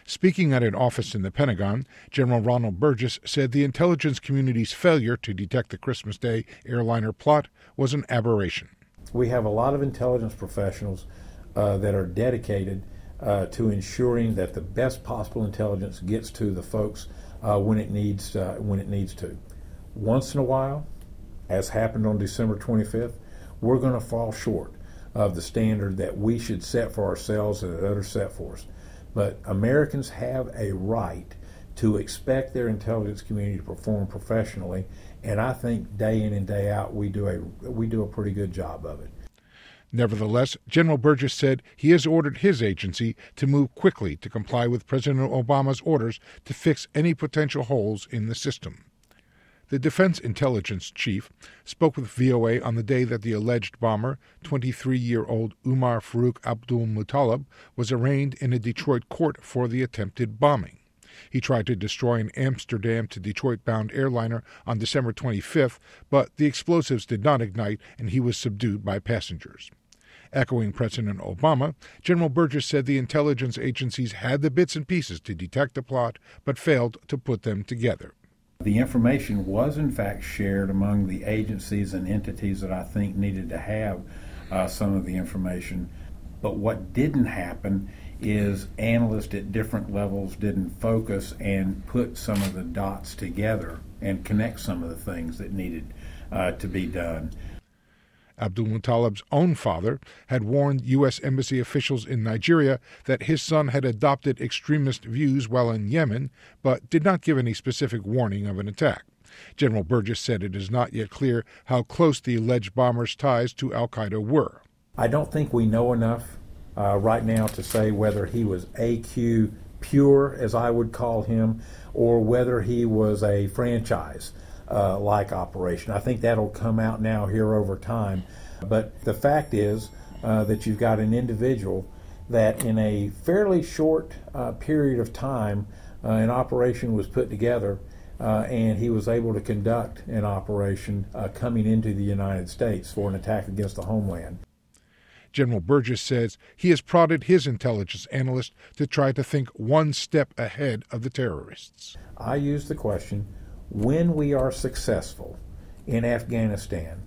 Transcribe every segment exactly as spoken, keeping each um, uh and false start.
Speaking at an office in the Pentagon, General Ronald Burgess said the intelligence community's failure to detect the Christmas Day airliner plot was an aberration. We have a lot of intelligence professionals uh, that are dedicated uh, to ensuring that the best possible intelligence gets to the folks uh, when it needs uh, when it needs to. Once in a while, as happened on December twenty-fifth, we're going to fall short of the standard that we should set for ourselves and that others set for us. But Americans have a right to expect their intelligence community to perform professionally, and I think day in and day out we do a we do a pretty good job of it. Nevertheless, General Burgess said he has ordered his agency to move quickly to comply with President Obama's orders to fix any potential holes in the system. The Defense Intelligence Chief spoke with V O A on the day that the alleged bomber, twenty-three-year-old Umar Farouk Abdul-Muttalib, was arraigned in a Detroit court for the attempted bombing. He tried to destroy an Amsterdam to Detroit-bound airliner on December twenty-fifth, but the explosives did not ignite and he was subdued by passengers. Echoing President Obama, General Burgess said the intelligence agencies had the bits and pieces to detect the plot, but failed to put them together. The information was in fact shared among the agencies and entities that I think needed to have uh, some of the information. But what didn't happen is analysts at different levels didn't focus and put some of the dots together and connect some of the things that needed uh, to be done. Abdul-Muttalib's own father had warned U S embassy officials in Nigeria that his son had adopted extremist views while in Yemen, but did not give any specific warning of an attack. General Burgess said it is not yet clear how close the alleged bomber's ties to al-Qaeda were. I don't think we know enough uh, right now to say whether he was A Q pure, as I would call him, or whether he was a franchise Uh, like operation. I think that'll come out now here over time. But the fact is uh, that you've got an individual that in a fairly short uh, period of time, uh, an operation was put together uh, and he was able to conduct an operation uh, coming into the United States for an attack against the homeland. General Burgess says he has prodded his intelligence analyst to try to think one step ahead of the terrorists. I use the question, when we are successful in Afghanistan,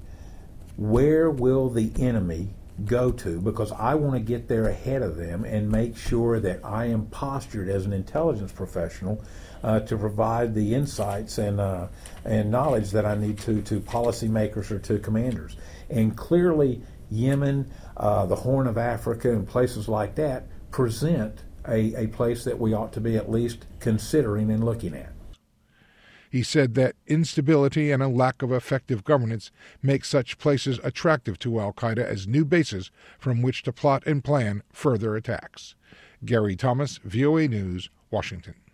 where will the enemy go to? Because I want to get there ahead of them and make sure that I am postured as an intelligence professional uh, to provide the insights and uh, and knowledge that I need to to policymakers or to commanders. And clearly, Yemen, uh, the Horn of Africa, and places like that present a, a place that we ought to be at least considering and looking at. He said that instability and a lack of effective governance make such places attractive to al-Qaeda as new bases from which to plot and plan further attacks. Gary Thomas, V O A News, Washington.